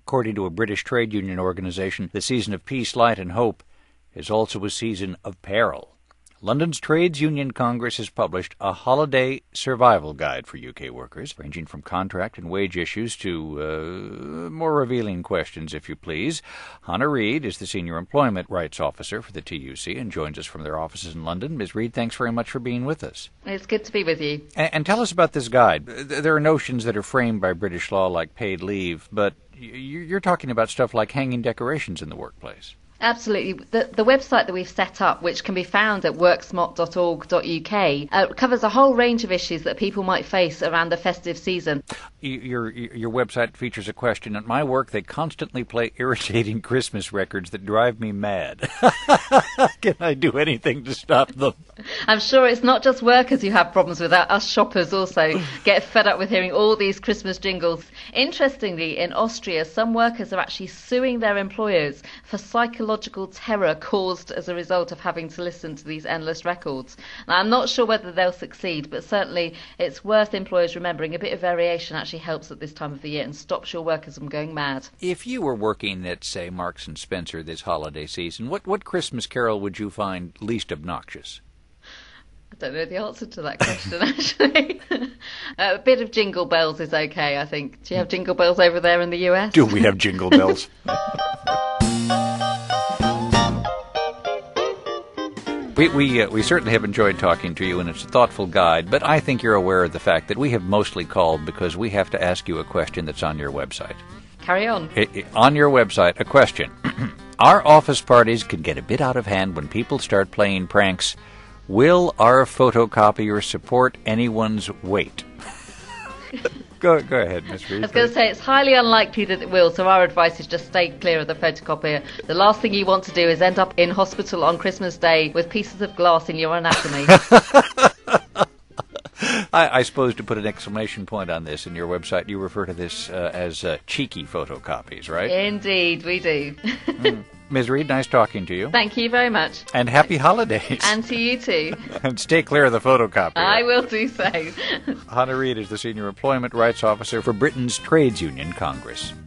According to a British trade union organization, the season of peace, light and hope is also a season of peril. London's Trades Union Congress has published a holiday survival guide for UK workers, ranging from contract and wage issues to more revealing questions, if you please. Hannah Reid is the Senior Employment Rights Officer for the TUC and joins us from their offices in London. Ms. Reid, thanks very much for being with us. It's good to be with you. And tell us about this guide. There are notions that are framed by British law like paid leave, but you're talking about stuff like hanging decorations in the workplace. Absolutely. The website that we've set up, which can be found at worksmart.org.uk, covers a whole range of issues that people might face around the festive season. Your website features a question. At my work, they constantly play irritating Christmas records that drive me mad. Can I do anything to stop them? I'm sure it's not just workers who have problems with that. Us shoppers also get fed up with hearing all these Christmas jingles. Interestingly, in Austria, some workers are actually suing their employers for psychological terror caused as a result of having to listen to these endless records. Now, I'm not sure whether they'll succeed, but certainly it's worth employers remembering a bit of variation actually helps at this time of the year and stops your workers from going mad. If you were working at, say, Marks & Spencer this holiday season, what Christmas carol would you find least obnoxious? I don't know the answer to that question, actually. A bit of Jingle Bells is okay, I think. Do you have Jingle Bells over there in the US? Do we have Jingle Bells? We certainly have enjoyed talking to you, and it's a thoughtful guide, but I think you're aware of the fact that we have mostly called because we have to ask you a question that's on your website. Carry on. On your website, a question. Our office parties can get a bit out of hand when people start playing pranks. Will our photocopier support anyone's weight? Go ahead, Ms. Reid. I was going to say it's highly unlikely that it will, so our advice is just stay clear of the photocopier. The last thing you want to do is end up in hospital on Christmas Day with pieces of glass in your anatomy. I suppose to put an exclamation point on this in your website, you refer to this as cheeky photocopies, right? Indeed, we do. Ms. Reid, nice talking to you. Thank you very much. And happy holidays. And to you too. And stay clear of the photocopier. I will do so. Hannah Reid is the Senior Employment Rights Officer for Britain's Trades Union Congress.